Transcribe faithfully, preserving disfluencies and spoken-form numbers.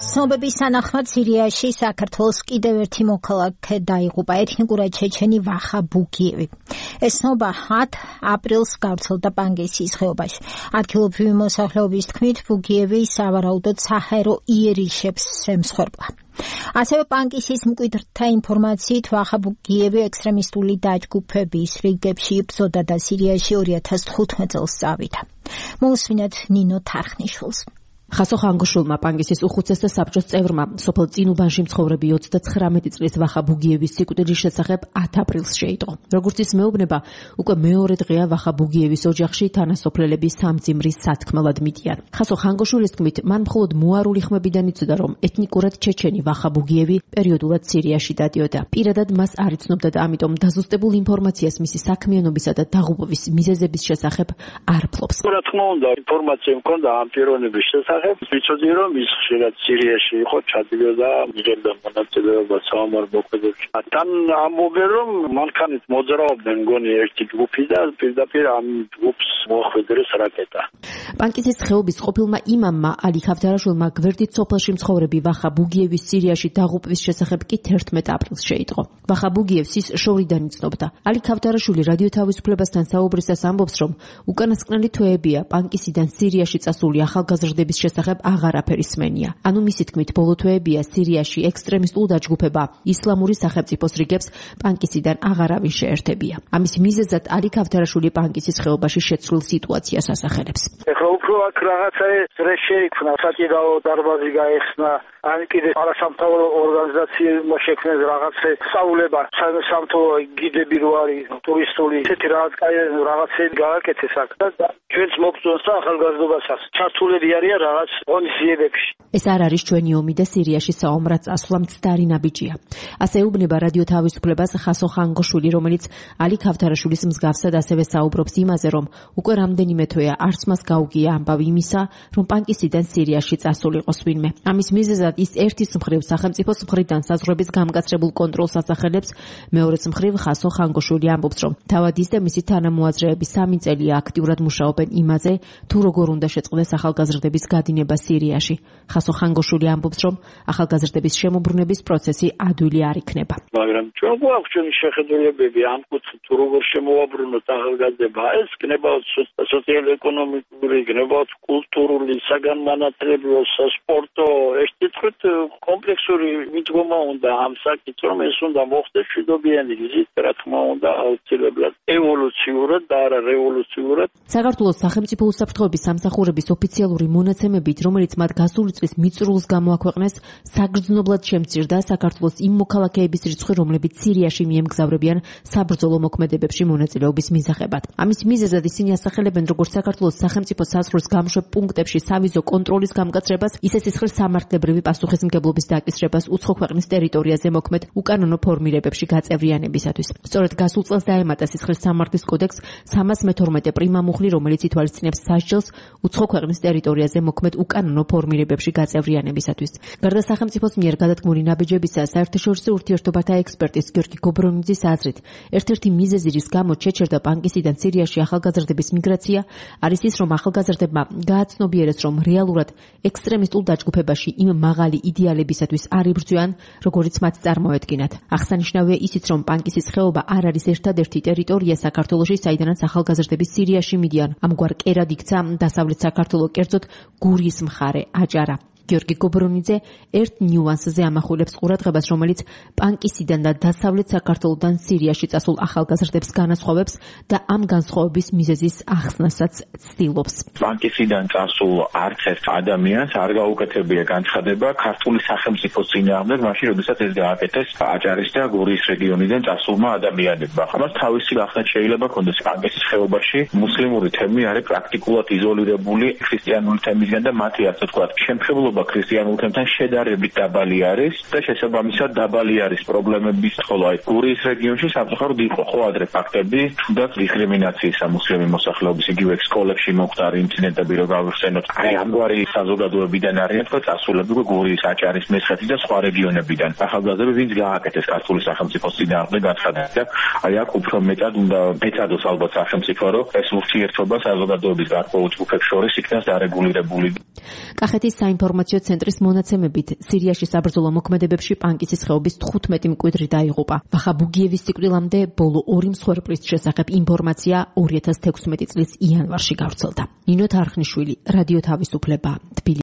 ცნობების თანახმად სირიაში საქართველოს კიდევ ერთი მოქალაქე დაიღუპა, ეთნიკურად ჩეჩენი ვახა ბუგიევი. ეს ცნობა ათ აპრილს გავრცელდა პანგისის ხეობაში. ადგილობრივი მოსახლეობის თქმით, ბუგიევი სავარაუდოდ საჰაერო იერიშებს ემსხვერპლა. ასევე პანკისის მკვიდრთა ინფორმაციით ვახა ბუგიევი ექსტრემისტული დაჯგუფების რიგებში იბრძოდა და სირიაში ორი ათას თხუთმეტ წელს წავიდა. მოусმინეთ ნინო თარხნიშვილს. ხასო ხანგოშულმა პანგისის უხუცესთა საბჭოს წევრმა სოფელ წინუბანში მცხოვრები ოცდაცხრამეტი წლის ვახა ბუგიევის სიკვდილის შესახებ ათ აპრილს შეიტყო. როგორც ის მეუბნება, უკვე მეორე დღეა ვახა ბუგიევის ოჯახში თანასოფლელები სამძიმრის სათქმელად მიდიან. ხასო ხანგოშულის თქმით, მან მხოლოდ მოარული ხმებიდან იცოდა, რომ ეთნიკურად ჩეჩენი ვახა ბუგიევი პერიოდულად სირიაში დადიოდა. პირადად მას არ იცნობდა და ამიტომ დაზუსტებულ ინფორმაციას მისი საქმიანობისა და დაღუპვის მიზეზების შესახებ არ ფლობს. რა თქმა უნდა, ინფორმაცია მქონდა ამ პიროვნების შესახებ. ვიცოდი რომ ის ხშირად სირიაში იყო, ჩადიოდა მიღებდა მონაწილეობას საომარ მოქმედებში. თან ამბობენ რომ მანქანით მოძრაობდნენ მგონი ერთი ჯგუფი და პირდაპირ ამ ჯგუფს მოხვედრეს რაკეტა. პანკისის ხეობის ყოფილმა იმამმა ალი ქავთარაშვილმა გვერდით სოფელში მცხოვრები ვახა ბუგიევის სირიაში დაღუპვის შესახებ კი თერთმეტ აპრილს შეიტყო. ვახა ბუგიევს ის შორიდან იცნობდა. ალი ქავთარაშვილი რადიო თავისუფლებასთან საუბრისას ამბობს, რომ უკანასკნელი თვეებია პანკისიდან სირიაში წასული ახალგაზრდების შესახებ აღარაფერი სმენია. ანუ მისი თქმით, ბოლო თვეებია სირიაში ექსტრემისტულ დაჯგუფება ისლამური სახელმწიფოს რიგებს პანკისიდან აღარავინ შეერთებია. ამის მიზეზად ალი ქავთარაშვილი პანკისის ხეობაში შეცვლილ სიტუაციას ასახელებს. ეხლა უფრო აქ რაღაცა ეს შეიქმნა, საკიდაო დარბაზი გაიხსნა, ან კიდე არასამთავრობო ორგანიზაციებმა შექმნეს რაღაცა სწავლება, სამთავრობო გიდები რო არის ტურისტული, ესეთი რაღაც კაი რაღაცები გააკეთეს აქ და ჩვენც მოგწონს და ახალგაზრდობასაც ჩართულები არიან რაღაც ღონისძიებებში. ეს არ არის ჩვენი ომი და სირიაში საომრად წასვლა მცდარი ნაბიჯია. ასე ეუბნება რადიო თავისუფლებას ხასო ხანგოშვილი, რომელიც ალი ქავთარაშვილის მსგავსად ასევე საუბრობს იმაზე, რომ უკვე რამდენიმე თვეა არც მას გაუგია ამბავი იმისა, რომ პანკისიდან სირიაში წასულიყოს ვინმე. ამის მიზეზად ის ერთის მხრივ სახელმწიფოს მხრიდან საზღვრების გამკაცრებულ კონტროლს ასახელებს, მეორეს მხრივ ხასო ხანგოშვილი ამბობს, რომ თავად ის და მისი თანამოაზრეები სამი წელია აქტიურად მუშაობენ იმაზე, თუ როგორ უნდა შეწყდეს ახალგაზრდების გადინება სირიაში. ხასო ხანგოშვილი ამბობს, რომ ახალგაზრდების შემოbrunების პროცესი ადვილი არ იქნება. მაგრამ ჩვენ გვაქვს ჩვენი შეხედულებები ამ კუთხით, თუ როგორ შემოვაბრუნოთ ახალგაზრდება, ეს გნებავთ სოციალ-ეკონომიკური, გნებავთ კულტურული, საგანმანათლებლო, სასპორტო, ეს თითქოს კომპლექსური მიდგომა უნდა ამ საკითხს, რომ ეს უნდა მოხდეს მშვიდობიანი გზით, რა თქმა უნდა, აუცილებლად ევოლუციურად და არა რევოლუციურად. საქართველოს სახელმწიფო უსაფრთხოების სამსახურების ოფიციალური მონაცემებით, რომელიც მათ გასული წლის მიწურულს გამოაქვეყნეს, საგრძნობლად შემცირდა საქართველოს იმ მოქალაქეების რიცხვი, რომლებიც სირიაში მიემგზავრებიან საბრძოლო მოქმედებებში მონაწილეობის მიზახებად. ამის მიზეზად ისინი ასახელებენ როგორც საქართველოს სახელმწიფო საზღვრის გამშვებ პუნქტებში სავიზო კონტროლის გამკაცრებას, ისე სისხლის სამართლებრივი პასუხისმგებლობის დაკისრებას უცხო ქვეყნის ტერიტორიაზე მოქმედ უკანონო ფორმირებებში გაწევრიანებისათვის. სწორედ გასულ წელს დაემატა სისხლის სამართლის კოდექსს სამას მეთორმეტე პრიმა მუხლი, რომელიც ითვალისწინებს სასჯელს უცხო ქვეყნის ტერიტორიაზე მოქმედ უკანონო ფორმირებებში გაწევრიანებისათვის. გარდა სახელმწიფოს მიერ გადადგმული ნაბიჯებისა, საერთაშორისო ურთიერთობათა ექსპერტის გიორგი გობრონიძის აზრით, ერთ-ერთი მიზეზი, რის გამო ჩეჩერდა პანკისიდან სირიაში ახალგაზრდების მიგრაცია, არის ის, რომ ახალგაზრდებმა გააცნობიერეს, რომ რეალურად ექსტრემისტულ დაჯგუფებაში იმ მაღალი იდეალებისათვის არ იბრძვიან, როგორიც მათ წარმოედგინათ. აღსანიშნავია ისიც, რომ პანკისის ხეობა არ არის ერთადერთი ტერიტორია საქართველოში, საიდანაც ახალგაზრდები სირიაში მიდიან. ამგვარ კერად იქცა დასავლეთ საქართველო, კერძოდ გურიის მხარე, აჭარა. გიორგი გობრონიძე ერთ ნიუანსზე ამახვილებს ყურადღებას, რომელიც პანკისიდან და დასავლეთ საქართველოდან სირიაში წასულ ახალგაზრდებს განასხვავებს და ამ განსხვავების მიზეზის ახსნასაც ცდილობს. პანკისიდან წასულ არც ერთ ადამიანს არ გაუკეთებია განცხადება ქართული სახელმწიფოს წინააღმდეგ, მაშინ როდესაც ეს გააკეთეს აჭარის და გურიის რეგიონიდან წასულმა ადამიანებმა. ამას თავისი ახსნა შეიძლება ქონდეს. პანკისის ხეობაში მუსლიმური თემი არის პრაქტიკულად იზოლირებული ქრისტიანული თემისგან და მათი ასე ვთქვათ შემხებლობა ქრისტიანულ თემთან შედარებით დაბალი არის და შესაბამისად დაბალი არის პრობლემების ხოლო აი გურიის რეგიონში სამწუხაროდ იყო ხო ადრე ფაქტები თუნდაც დისკრიმინაციის მუსლიმი მოსახლეობის იგივე სკოლებში მოხდა ინციდენტები რო გავიხსენოთ აი ამგვარი საზოგადოებიდან არიან თქო წასულები გურიის აჭარის მესხეთის და სხვა რეგიონებიდან ახალგაზრდები ვინც გააკეთეს ქართული სახელმწიფოს წინააღმდეგ განცხადება და აი აქ უფრო მეტად უნდა ეცადოს ალბათ სახელმწიფო რომ ეს ურთიერთობა საზოგადოების გარკვეულ ჯგუფებს შორის იქნას დარეგულირებული. კახეთის საინფორმაციო საინფორმაციო ცენტრის მონაცემებით, სირიაში საბრძოლო მოქმედებებში პანკისის ხეობის თხუთმეტი მკვიდრი დაიღუპა. ვახა ბუგიევის სიკვდილამდე ბოლო ორი მსხვერპლის შესახებ ინფორმაცია ორი ათას თექვსმეტი წლის იანვარში გავრცელდა. ნინო თარხნიშვილი, რადიო თავისუფლება, თბილისი.